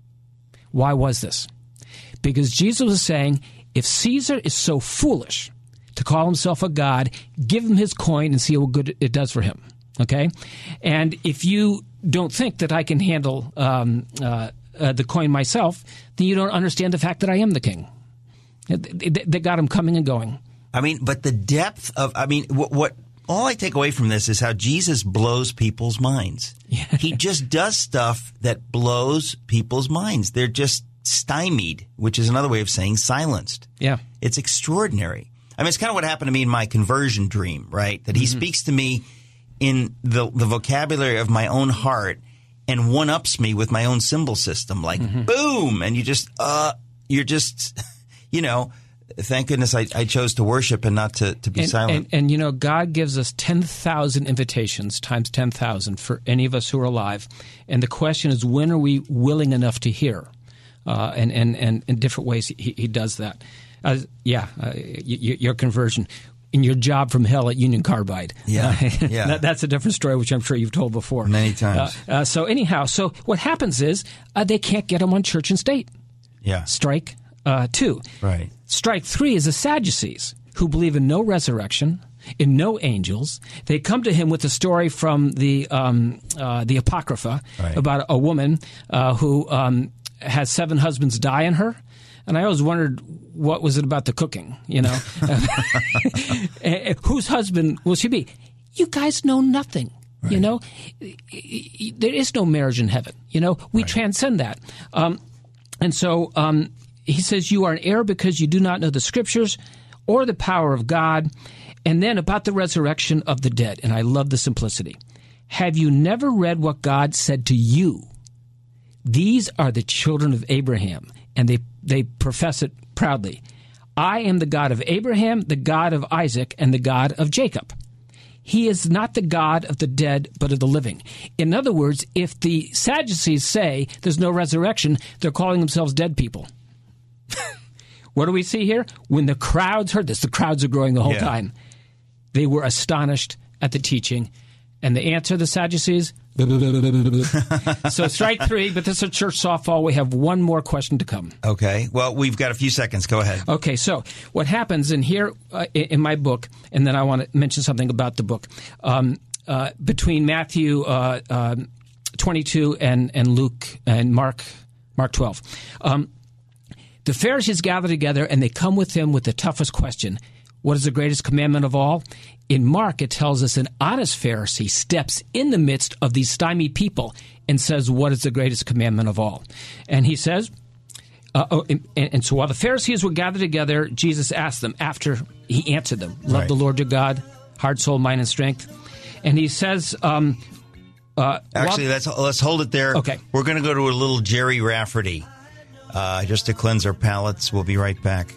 Why was this? Because Jesus was saying, if Caesar is so foolish to call himself a god, give him his coin and see how good it does for him. Okay? And if you don't think that I can handle um, uh, uh, the coin myself, then you don't understand the fact that I am the king. They, they got him coming and going. I mean, but the depth of, I mean, what, what all I take away from this is how Jesus blows people's minds. Yeah. He just does stuff that blows people's minds. They're just stymied, which is another way of saying silenced. Yeah. It's extraordinary. I mean, it's kind of what happened to me in my conversion dream, right? That he Mm-hmm. speaks to me in the the vocabulary of my own heart and one-ups me with my own symbol system, like Mm-hmm. boom, and you just, uh, you're just, you know, thank goodness I, I chose to worship and not to, to be and, silent. And, and, you know, God gives us ten thousand invitations times ten thousand for any of us who are alive. And the question is, when are we willing enough to hear? Uh, and, and, and in different ways, he, he does that. Uh, yeah, uh, y- y- your conversion. In your job from hell at Union Carbide. Yeah, Uh, yeah. that, that's a different story, which I'm sure you've told before. Many times. Uh, uh, so anyhow, so what happens is uh, they can't get them on church and state. Yeah. Strike uh, two. Right. Strike three is the Sadducees, who believe in no resurrection, in no angels. They come to him with a story from the um, uh, the Apocrypha Right. about a woman uh, who um, has seven husbands die on her. And I always wondered, what was it about the cooking, you know? Whose husband will she be? You guys know nothing. Right. You know, there is no marriage in heaven. You know, we right. transcend that. Um, and so um, he says, you are an error because you do not know the Scriptures or the power of God. And then about the resurrection of the dead. And I love the simplicity. Have you never read what God said to you? These are the children of Abraham. And they, they profess it proudly. I am the God of Abraham, the God of Isaac, and the God of Jacob. He is not the God of the dead, but of the living. In other words, if the Sadducees say there's no resurrection, they're calling themselves dead people. What do we see here? When the crowds heard this, the crowds are growing the whole yeah. time. They were astonished at the teaching. And the answer, the Sadducees, so strike three, but this is a church softball. We have one more question to come. Okay. Well, we've got a few seconds. Go ahead. Okay. So what happens in here uh, in my book, and then I want to mention something about the book, um, uh, between Matthew uh, uh, twenty-two and, and Luke and Mark, Mark twelve. Um, the Pharisees gather together and they come with him with the toughest question. What is the greatest commandment of all? In Mark, it tells us an honest Pharisee steps in the midst of these stymied people and says, what is the greatest commandment of all? And he says, uh, oh, and, and so while the Pharisees were gathered together, Jesus asked them after he answered them, love right. the Lord your God, heart, soul, mind, and strength. And he says... Um, uh, Actually, while, let's, let's hold it there. Okay. We're going to go to a little Jerry Rafferty uh, just to cleanse our palates. We'll be right back.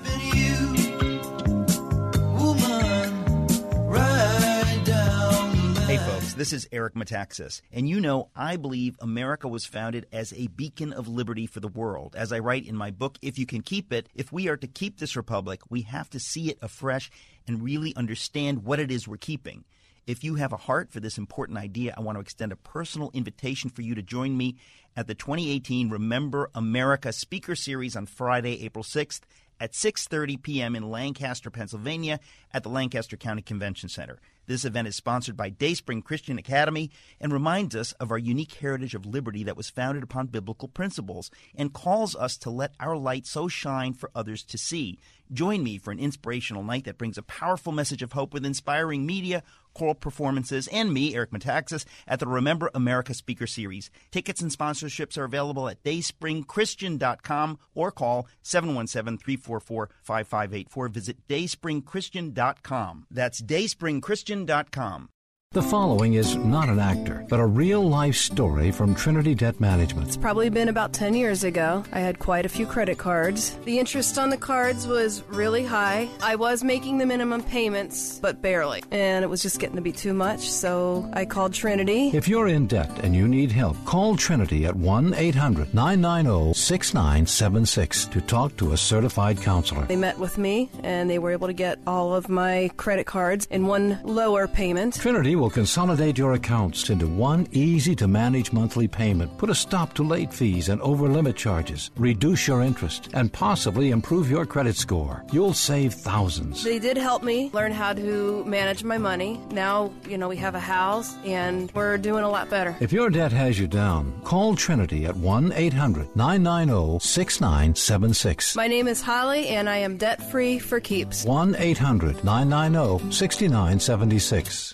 Hey, folks, this is Eric Metaxas, and you know I believe America was founded as a beacon of liberty for the world. As I write in my book, If You Can Keep It, if we are to keep this republic, we have to see it afresh and really understand what it is we're keeping. If you have a heart for this important idea, I want to extend a personal invitation for you to join me at the twenty eighteen Remember America Speaker Series on Friday, April sixth at six thirty p.m. in Lancaster, Pennsylvania at the Lancaster County Convention Center. This event is sponsored by Dayspring Christian Academy and reminds us of our unique heritage of liberty that was founded upon biblical principles and calls us to let our light so shine for others to see. Join me for an inspirational night that brings a powerful message of hope with inspiring media, choral performances, and me, Eric Metaxas, at the Remember America Speaker Series. Tickets and sponsorships are available at dayspring christian dot com or call seven one seven, three four four, five five eight four. Visit dayspring christian dot com. That's dayspring christian dot com. The following is not an actor, but a real-life story from Trinity Debt Management. It's probably been about ten years ago. I had quite a few credit cards. The interest on the cards was really high. I was making the minimum payments, but barely. And it was just getting to be too much, so I called Trinity. If you're in debt and you need help, call Trinity at one eight hundred, nine nine zero, six nine seven six to talk to a certified counselor. They met with me, and they were able to get all of my credit cards in one lower payment. Trinity will consolidate your accounts into one easy-to-manage monthly payment, put a stop to late fees and over-limit charges, reduce your interest, and possibly improve your credit score. You'll save thousands. They did help me learn how to manage my money. Now, you know, we have a house, and we're doing a lot better. If your debt has you down, call Trinity at one eight hundred, nine nine zero, six nine seven six. My name is Holly, and I am debt-free for keeps. one eight hundred, nine nine zero, six nine seven six.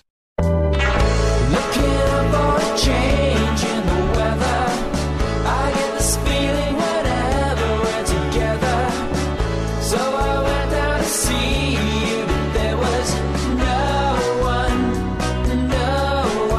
Looking for a change in the weather. I get this feeling whenever we're together. So I went down to see you, but there was no one, no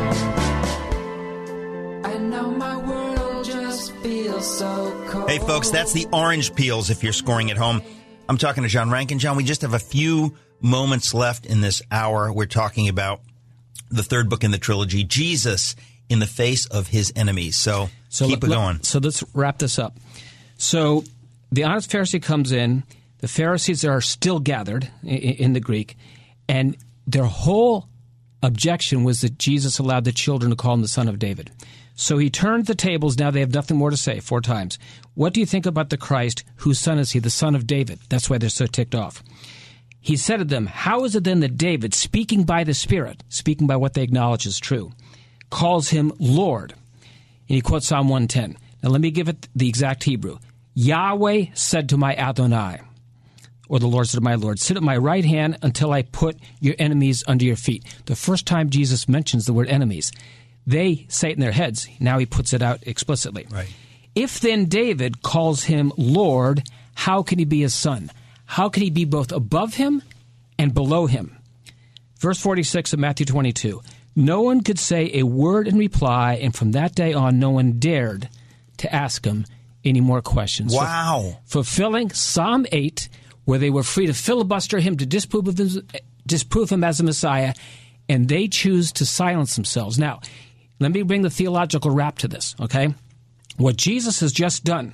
one. I know my world just feels so cold. Hey, folks, that's the Orange Peels if you're scoring at home. I'm talking to John Rankin. John, we just have a few moments left in this hour. We're talking about the third book in the trilogy, Jesus in the face of his enemies. So, so keep let, it going. So let's wrap this up. So the honest Pharisee comes in. The Pharisees are still gathered in, in the Greek, and their whole objection was that Jesus allowed the children to call him the Son of David. So he turned the tables. Now they have nothing more to say, four times. What do you think about the Christ? Whose son is he? The Son of David. That's why they're so ticked off. He said to them, how is it then that David, speaking by the Spirit, speaking by what they acknowledge is true, calls him Lord? And he quotes Psalm one ten. Now let me give it the exact Hebrew. Yahweh said to my Adonai. or the Lord said to my Lord, sit at my right hand until I put your enemies under your feet. The first time Jesus mentions the word enemies, they say it in their heads. Now he puts it out explicitly. Right. If then David calls him Lord, how can he be his son? How can he be both above him and below him? Verse forty-six of Matthew twenty-two. No one could say a word in reply, and from that day on, no one dared to ask him any more questions. Wow. So, fulfilling Psalm eight, where they were free to filibuster him, to disprove, of him, disprove him as a Messiah, and they choose to silence themselves. Now, let me bring the theological wrap to this, okay? What Jesus has just done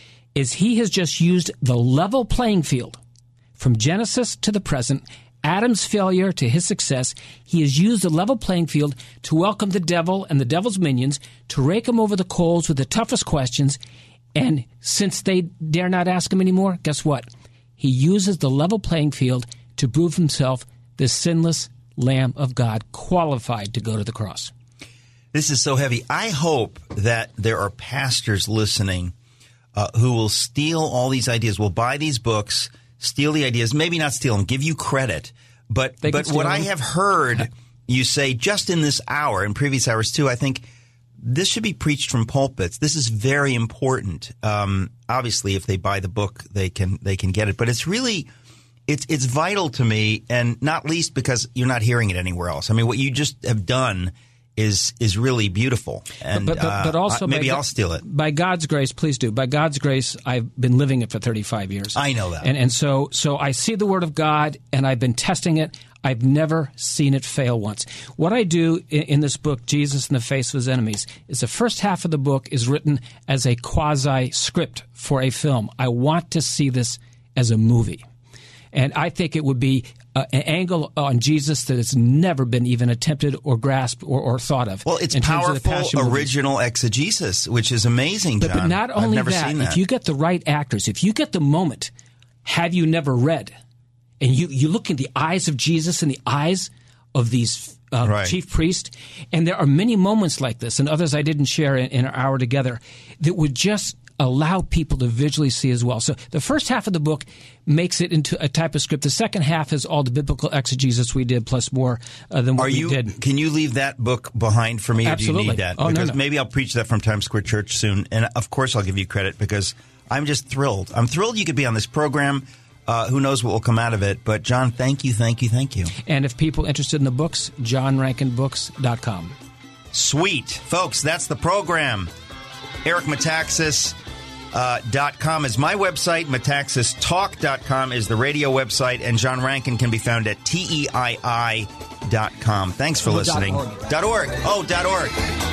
is he has just used the level playing field from Genesis to the present, Adam's failure to his success. He has used the level playing field to welcome the devil and the devil's minions, to rake him over the coals with the toughest questions. And since they dare not ask him anymore, guess what? He uses the level playing field to prove himself the sinless Lamb of God, qualified to go to the cross. This is so heavy. I hope that there are pastors listening uh, who will steal all these ideas, will buy these books, steal the ideas, maybe not steal them, give you credit. But They can but steal what them. I have heard you say just in this hour, in previous hours too, I think this should be preached from pulpits. This is very important. Um, obviously, if they buy the book, they can they can get it. But it's really it's it's vital to me, and not least because you're not hearing it anywhere else. I mean, what you just have done is is really beautiful. And but, but, but uh, also maybe by, I'll steal it. By God's grace, please do. By God's grace, I've been living it for thirty-five years. I know that. And and so so I see the Word of God, and I've been testing it. I've never seen it fail once. What I do in, in this book, Jesus in the Face of His Enemies, is the first half of the book is written as a quasi-script for a film. I want to see this as a movie. And I think it would be uh, an angle on Jesus that has never been even attempted or grasped or, or thought of. Well, it's in terms of the powerful Passion movies. original exegesis, which is amazing, John. But, but not only I've never that, seen that, if you get the right actors, if you get the moment, have you never read? And you, you look in the eyes of Jesus and the eyes of these uh, Right. chief priests, and there are many moments like this, and others I didn't share in, in our hour together, that would just allow people to visually see as well. So the first half of the book makes it into a type of script. The second half is all the biblical exegesis we did, plus more uh, than what Are we you, did. Can you leave that book behind for me, or Absolutely. do you need that? Oh, no, because no. maybe I'll preach that from Times Square Church soon, and of course I'll give you credit because I'm just thrilled. I'm thrilled you could be on this program. Uh, who knows what will come out of it? But John, thank you, thank you, thank you. And if people interested in the books, john rankin books dot com. Sweet. Folks, that's the program. Eric Metaxas uh, dot com is my website. Metaxas Talk dot com is the radio website. And John Rankin can be found at T E I I dot com. Thanks for Oh, listening. dot org. Dot org. Oh, dot org.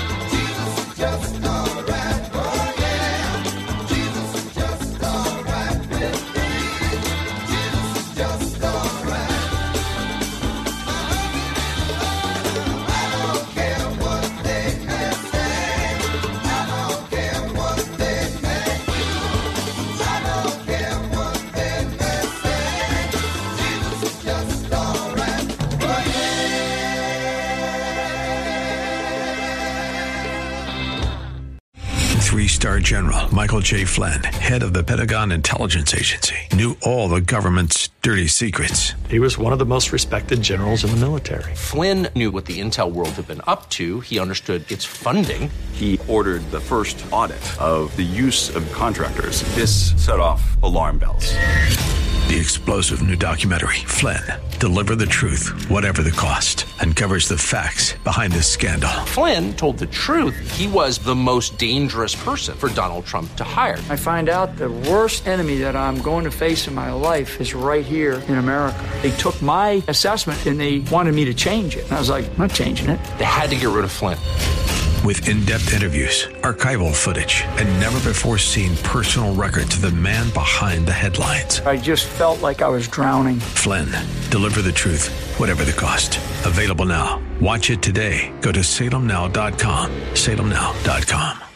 Three-star General Michael J. Flynn, head of the Pentagon Intelligence Agency, knew all the government's dirty secrets. He was one of the most respected generals in the military. Flynn knew what the intel world had been up to. He understood its funding. He ordered the first audit of the use of contractors. This set off alarm bells. The explosive new documentary, Flynn, Deliver the Truth, Whatever the Cost, uncovers the facts behind this scandal. Flynn told the truth. He was the most dangerous person for Donald Trump to hire. I find out the worst enemy that I'm going to face in my life is right here in America. They took my assessment and they wanted me to change it. And I was like, I'm not changing it. They had to get rid of Flynn. With in-depth interviews, archival footage, and never-before-seen personal records of the man behind the headlines. I just felt like I was drowning. Flynn, Deliver the Truth, Whatever the Cost. Available now. Watch it today. Go to salem now dot com. salem now dot com.